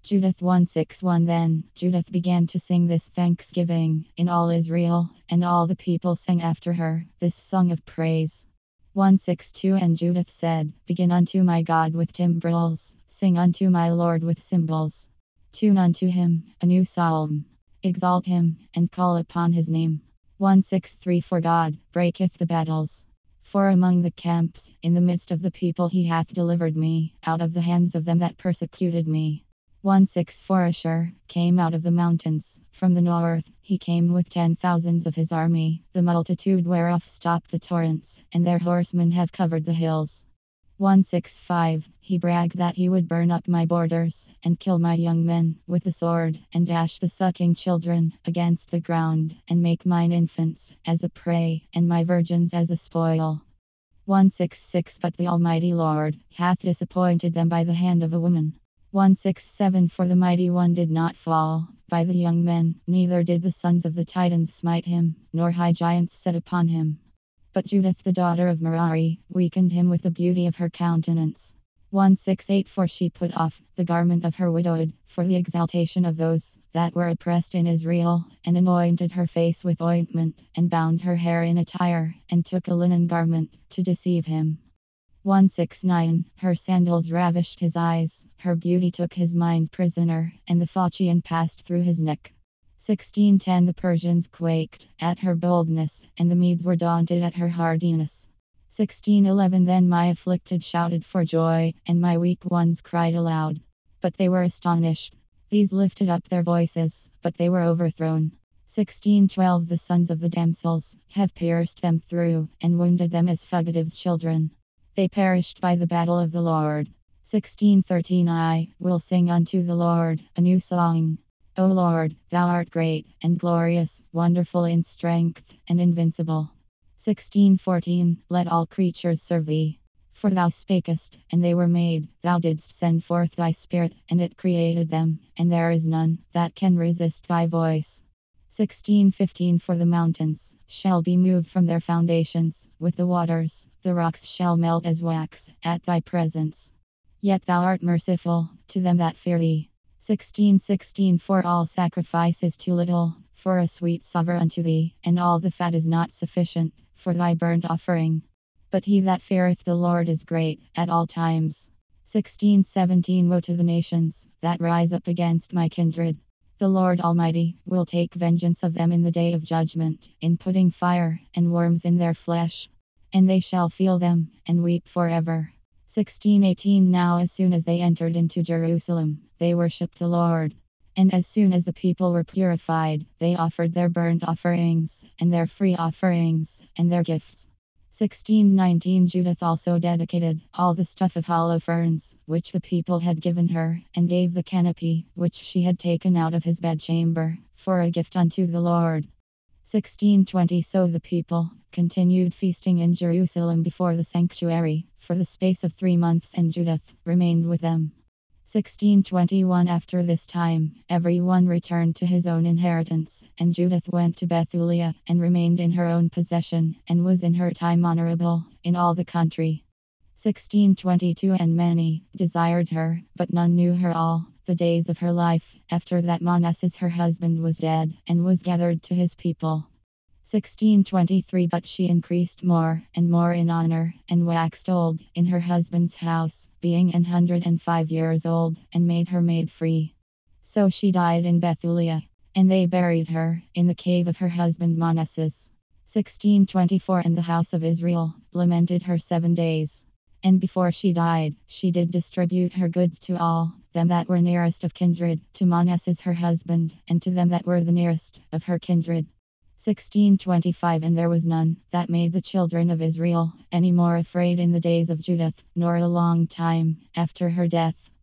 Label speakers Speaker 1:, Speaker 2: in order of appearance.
Speaker 1: Judith 161. Then Judith began to sing this thanksgiving in all Israel, and all the people sang after her this song of praise. 162. And Judith said, Begin unto my God with timbrels, sing unto my Lord with cymbals. Tune unto him a new psalm, exalt him, and call upon his name. 163. For God breaketh the battles. For among the camps, in the midst of the people, he hath delivered me out of the hands of them that persecuted me. 164. Asshur came out of the mountains, from the north, he came with 10,000s of his army, the multitude whereof stopped the torrents, and their horsemen have covered the hills. 165. He bragged that he would burn up my borders, and kill my young men with the sword, and dash the sucking children against the ground, and make mine infants as a prey, and my virgins as a spoil. 166. But the Almighty Lord hath disappointed them by the hand of a woman. 167. For the mighty one did not fall by the young men, neither did the sons of the Titans smite him, nor high giants set upon him. But Judith the daughter of Merari weakened him with the beauty of her countenance. 168. For she put off the garment of her widowhood for the exaltation of those that were oppressed in Israel, and anointed her face with ointment, and bound her hair in attire, and took a linen garment to deceive him. 169. Her sandals ravished his eyes, her beauty took his mind prisoner, and the falchion passed through his neck. 1610. The Persians quaked at her boldness, and the Medes were daunted at her hardiness. 1611. Then my afflicted shouted for joy, and my weak ones cried aloud. But they were astonished. These lifted up their voices, but they were overthrown. 1612. The sons of the damsels have pierced them through, and wounded them as fugitives' children. They perished by the battle of the Lord. 1613. I will sing unto the Lord a new song. O Lord, thou art great and glorious, wonderful in strength, and invincible. 1614. Let all creatures serve thee. For thou spakest, and they were made, thou didst send forth thy spirit, and it created them, and there is none that can resist thy voice. 1615. For the mountains shall be moved from their foundations with the waters, the rocks shall melt as wax at thy presence. Yet thou art merciful to them that fear thee. 1616. For all sacrifice is too little for a sweet savour unto thee, and all the fat is not sufficient for thy burnt offering. But he that feareth the Lord is great at all times. 1617. Woe to the nations that rise up against my kindred. The Lord Almighty will take vengeance of them in the day of judgment, in putting fire and worms in their flesh. And they shall feel them, and weep forever. 1618. Now as soon as they entered into Jerusalem, they worshipped the Lord. And as soon as the people were purified, they offered their burnt offerings, and their free offerings, and their gifts. 1619. Judith also dedicated all the stuff of Holofernes, which the people had given her, and gave the canopy, which she had taken out of his bedchamber, for a gift unto the Lord. 1620. So the people continued feasting in Jerusalem before the sanctuary for the space of 3 months, and Judith remained with them. 1621. After this time, everyone returned to his own inheritance, and Judith went to Bethulia, and remained in her own possession, and was in her time honorable in all the country. 1622. And many desired her, but none knew her all the days of her life. After that Manasseh her husband was dead, and was gathered to his people. 1623. But she increased more and more in honor, and waxed old in her husband's house, being 105 years old, and made her maid free. So she died in Bethulia, and they buried her in the cave of her husband Manasseh. 1624. And the house of Israel lamented her 7 days. And before she died, she did distribute her goods to all them that were nearest of kindred, to Manasseh her husband, and to them that were the nearest of her kindred. 1625. And there was none that made the children of Israel any more afraid in the days of Judith, nor a long time after her death.